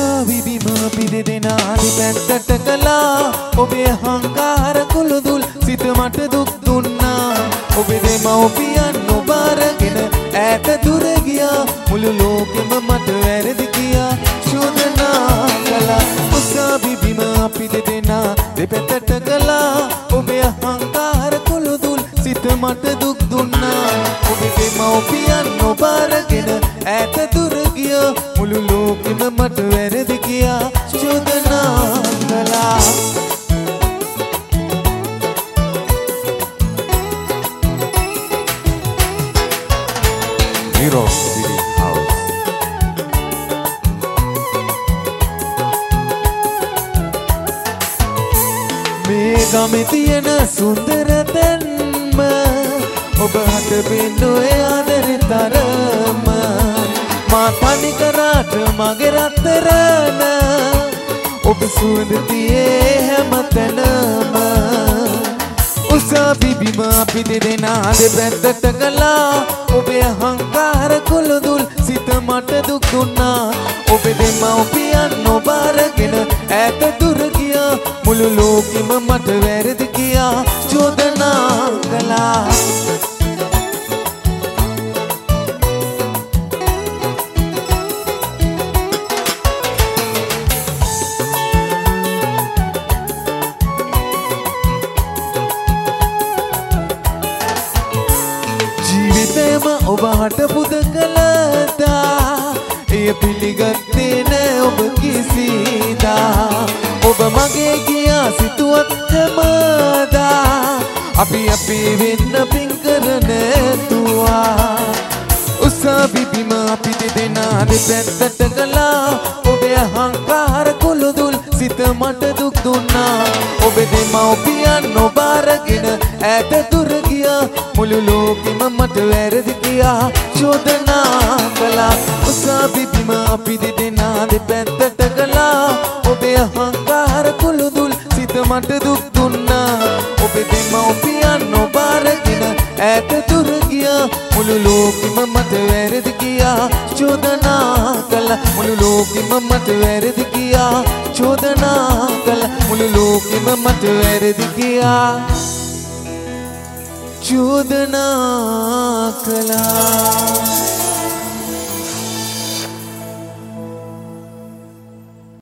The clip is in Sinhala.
විබිම පිට දෙනා දෙපැත්තට කළා ඔබේ අහංකාර කුළුදුල් සිත මට දුක් දුන්නා ඔබේ දෙමව්පියන් නොබාරගෙන ඈත දුර ගියා මුළු ලෝකෙම මට වැරදි කියා චෝදනා කළා උසා විබිම පිට දෙනා දෙපැත්තට කළා ඔබේ අහංකාර කුළුදුල් සිත මට දුක් දුන්නා ඔබේ දෙමව්පියන් නොබාරගෙන ඈත දුර ගියා මුළු ලෝකෙම මට වැරදි කියා චෝදනා කළා Hero City House මේ ගමේ තියෙන සුන්දර තැන්ම ඔබ හට පෙන්නුවේ ආදරේ තරම මා තනි කරාට මගේ රත්තරන ඔබ සුවඳ තියේ හැම තැනම උසා බිබිම අපි දෙදෙනා දෙපැත්තට කළා ඔබේ අහංකාර කුළුදුල් සිත මට දුක් දුන්නා ඔබේ දෙමව්පියන් නොබාරගෙන ඈත දුර ගියා මුළු ලෝකෙම මට වැරදි කියා චෝදනා කළා ඔබ හට පුද කළදා එය පිළිගත්තේ නෑ ඔබ කිසිදා ඔබ මගේ කියා සිතුවත් හැමදා අපි වෙන්න පින් කරනැතුවා උසා බිබිම අපි දෙදෙනා දෙපැත්තට කළා ඔබේ අහංකාර කුළුදුල් සිත මට දුක් දුන්නා ඔබේ දෙමව්පියන් නොබාරගෙන ඈත දුර ගියා මුළු ලෝකෙම මට වැරදි කියා චෝදනා කළා උසා බිබිම අපි දෙදෙනා දෙපැත්තට කළා ඔබේ අහංකාර කුළුදුල් සිත මට දුක් දුන්නා ඔබේ දෙමව්පියන් නොබාරගෙන ඈත දුර ගියා මුළු ලෝකෙම මට වැරදි කියා චෝදනා කළා මුළු ලෝකෙම මට වැරදි කියා චෝදනා කළා මුළු ලෝකෙම මට වැරදි කියා චෝදනා කළා